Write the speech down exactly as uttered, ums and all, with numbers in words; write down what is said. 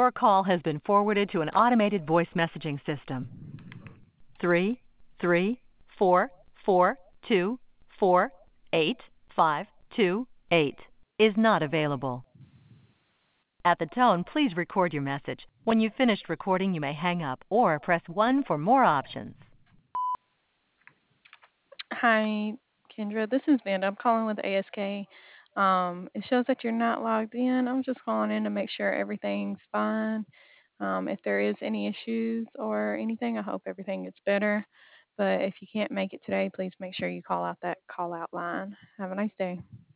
Your call has been forwarded to an automated voice messaging system. Three, three, four, four, two, four, eight, five, two, eight is not available. At the tone, please record your message. When you've finished recording, you may hang up or press one for more options. Hi, Kendra. This is Vanda. I'm calling with A S K. Um, it shows that you're not logged in. I'm just calling in to make sure everything's fine. Um, if there is any issues or anything, I hope everything gets better. But if you can't make it today, please make sure you call out that call out line. Have a nice day.